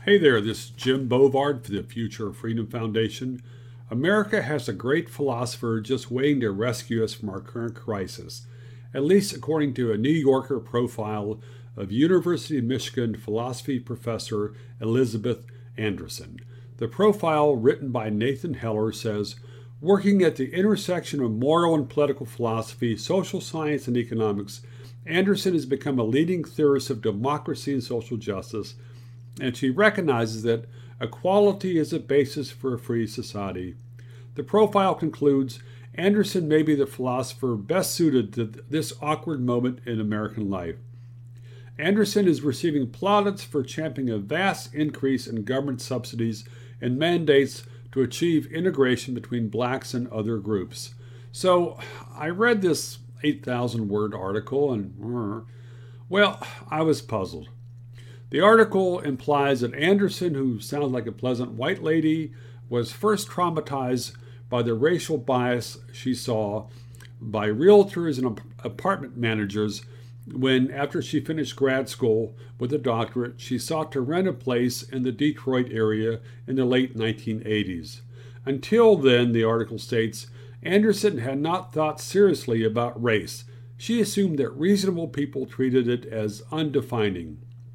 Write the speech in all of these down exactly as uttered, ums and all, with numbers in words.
Hey there, this is Jim Bovard for the Future of Freedom Foundation. America has a great philosopher just waiting to rescue us from our current crisis, at least according to a New Yorker profile of University of Michigan philosophy professor Elizabeth Anderson. The profile, written by Nathan Heller, says, working at the intersection of moral and political philosophy, social science, and economics, Anderson has become a leading theorist of democracy and social justice, and she recognizes that equality is a basis for a free society. The profile concludes, Anderson may be the philosopher best suited to this awkward moment in American life. Anderson is receiving plaudits for championing a vast increase in government subsidies and mandates to achieve integration between blacks and other groups. So I read this eight thousand word article and, well, I was puzzled. The article implies that Anderson, who sounds like a pleasant white lady, was first traumatized by the racial bias she saw by realtors and apartment managers when, after she finished grad school with a doctorate, she sought to rent a place in the Detroit area in the late nineteen eighties. Until then, the article states, Anderson had not thought seriously about race. She assumed that reasonable people treated it as undefining.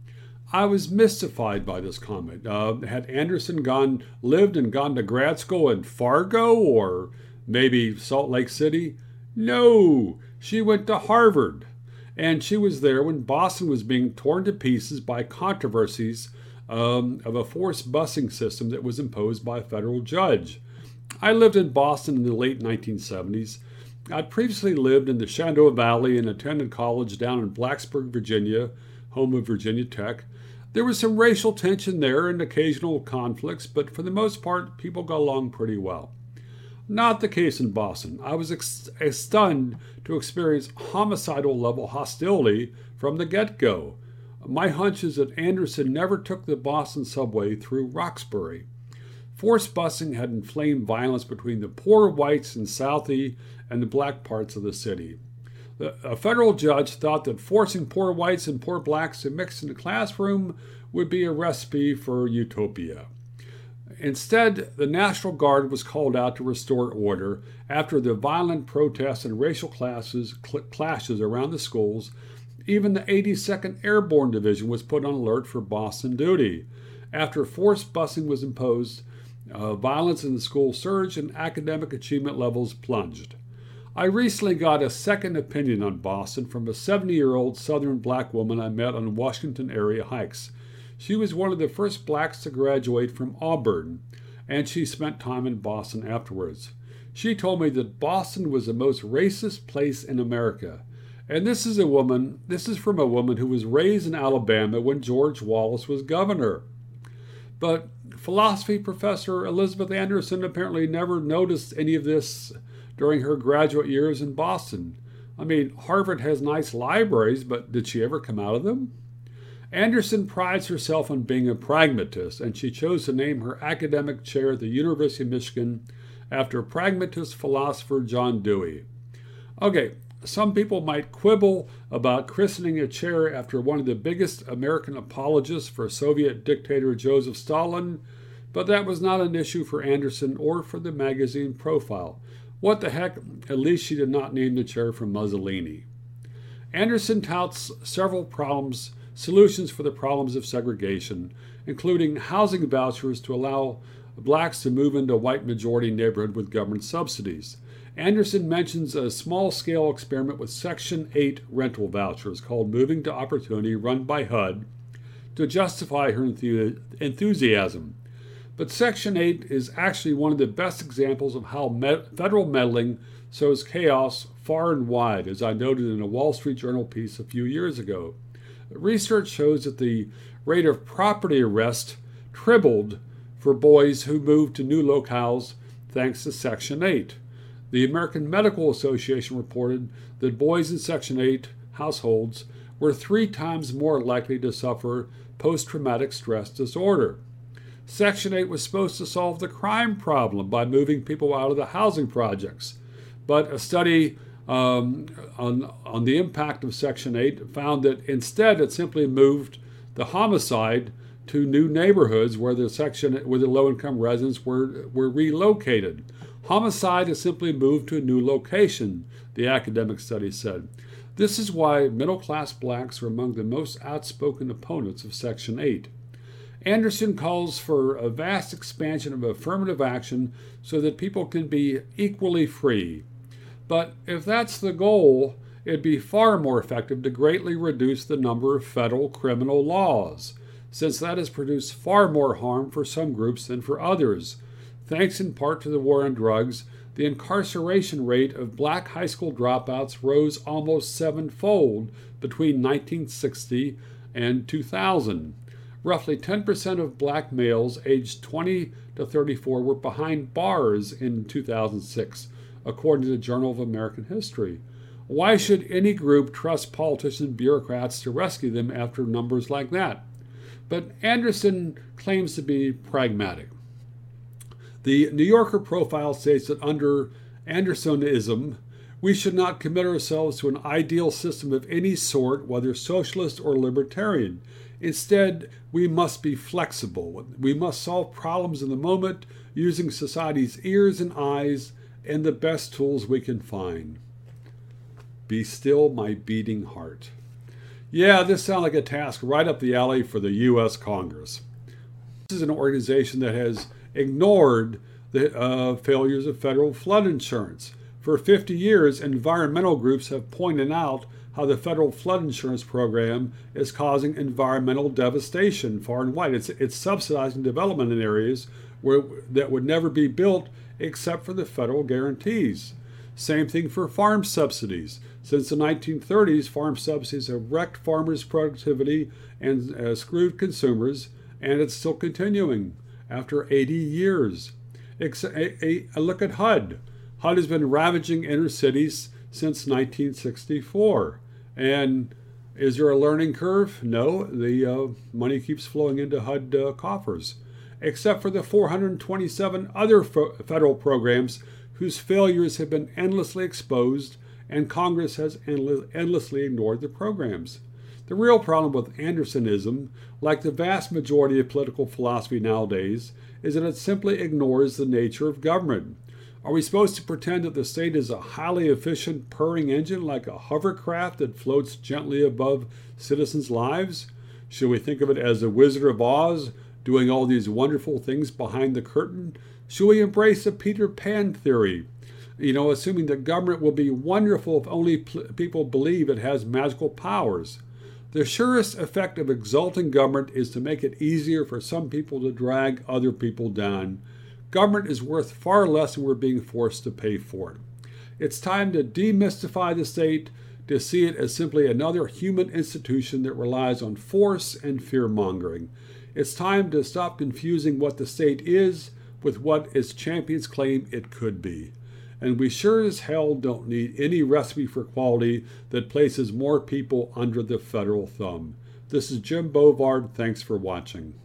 I was mystified by this comment. Uh, had Anderson gone, lived and gone to grad school in Fargo or maybe Salt Lake City? No, she went to Harvard. And she was there when Boston was being torn to pieces by controversies um, of a forced busing system that was imposed by a federal judge. I lived in Boston in the late nineteen seventies. I'd previously lived in the Shenandoah Valley and attended college down in Blacksburg, Virginia, home of Virginia Tech. There was some racial tension there and occasional conflicts, but for the most part, people got along pretty well. Not the case in Boston. I was ex- stunned to experience homicidal level hostility from the get-go. My hunch is that Anderson never took the Boston subway through Roxbury. Forced busing had inflamed violence between the poor whites in Southie and the black parts of the city. A federal judge thought that forcing poor whites and poor blacks to mix in the classroom would be a recipe for utopia. Instead, the National Guard was called out to restore order after the violent protests and racial classes, cl- clashes around the schools. Even the eighty-second Airborne Division was put on alert for Boston duty. After forced busing was imposed, uh, violence in the school surged and academic achievement levels plunged. I recently got a second opinion on Boston from a seventy-year-old Southern black woman I met on Washington area hikes. She was one of the first blacks to graduate from Auburn, and she spent time in Boston afterwards. She told me that Boston was the most racist place in America. And this is a woman, this is from a woman who was raised in Alabama when George Wallace was governor. But philosophy professor Elizabeth Anderson apparently never noticed any of this during her graduate years in Boston. I mean, Harvard has nice libraries, but did she ever come out of them? Anderson prides herself on being a pragmatist, and she chose to name her academic chair at the University of Michigan after pragmatist philosopher John Dewey. Okay, some people might quibble about christening a chair after one of the biggest American apologists for Soviet dictator Joseph Stalin, but that was not an issue for Anderson or for the magazine Profile. What the heck, at least she did not name the chair for Mussolini. Anderson touts several problems, solutions for the problems of segregation, including housing vouchers to allow blacks to move into a white majority neighborhood with government subsidies. Anderson mentions a small-scale experiment with Section eight rental vouchers called Moving to Opportunity, run by H U D, to justify her enthu- enthusiasm. But Section eight is actually one of the best examples of how med- federal meddling sows chaos far and wide, as I noted in a Wall Street Journal piece a few years ago. Research shows that the rate of property arrest tripled for boys who moved to new locales thanks to Section eight. The American Medical Association reported that boys in Section eight households were three times more likely to suffer post-traumatic stress disorder. Section eight was supposed to solve the crime problem by moving people out of the housing projects, but a study um, on, on the impact of Section eight found that instead it simply moved the homicide to new neighborhoods where the section where the low-income residents were, were relocated. Homicide has simply moved to a new location, the academic study said. This is why middle-class blacks are among the most outspoken opponents of Section eight. Anderson calls for a vast expansion of affirmative action so that people can be equally free. But if that's the goal, it'd be far more effective to greatly reduce the number of federal criminal laws, since that has produced far more harm for some groups than for others. Thanks in part to the war on drugs, the incarceration rate of black high school dropouts rose almost sevenfold between nineteen sixty and two thousand. Roughly ten percent of black males aged twenty to thirty-four were behind bars in two thousand six, according to the Journal of American History. Why should any group trust politicians and bureaucrats to rescue them after numbers like that? But Anderson claims to be pragmatic. The New Yorker profile states that under Andersonism, we should not commit ourselves to an ideal system of any sort, whether socialist or libertarian. Instead, we must be flexible. We must solve problems in the moment using society's ears and eyes and the best tools we can find. Be still, my beating heart. Yeah, this sounds like a task right up the alley for the U S Congress. This is an organization that has ignored the uh, failures of federal flood insurance. For fifty years, environmental groups have pointed out how the federal flood insurance program is causing environmental devastation far and wide. It's, it's subsidizing development in areas where that would never be built except for the federal guarantees. Same thing for farm subsidies. Since the nineteen thirties, farm subsidies have wrecked farmers' productivity and uh, screwed consumers, and it's still continuing after eighty years. Ex- a, a, a look at H U D. H U D has been ravaging inner cities since nineteen sixty-four. And is there a learning curve? No, the uh, money keeps flowing into H U D uh, coffers, except for the four hundred twenty-seven other fo- federal programs whose failures have been endlessly exposed, and Congress has endless, endlessly ignored the programs. The real problem with Andersonism, like the vast majority of political philosophy nowadays, is that it simply ignores the nature of government. Are we supposed to pretend that the state is a highly efficient purring engine like a hovercraft that floats gently above citizens' lives? Should we think of it as the Wizard of Oz doing all these wonderful things behind the curtain? Should we embrace a Peter Pan theory? You know, assuming that government will be wonderful if only pl- people believe it has magical powers. The surest effect of exalting government is to make it easier for some people to drag other people down. Government is worth far less than we're being forced to pay for it. It's time to demystify the state, to see it as simply another human institution that relies on force and fear-mongering. It's time to stop confusing what the state is with what its champions claim it could be. And we sure as hell don't need any recipe for quality that places more people under the federal thumb. This is Jim Bovard. Thanks for watching.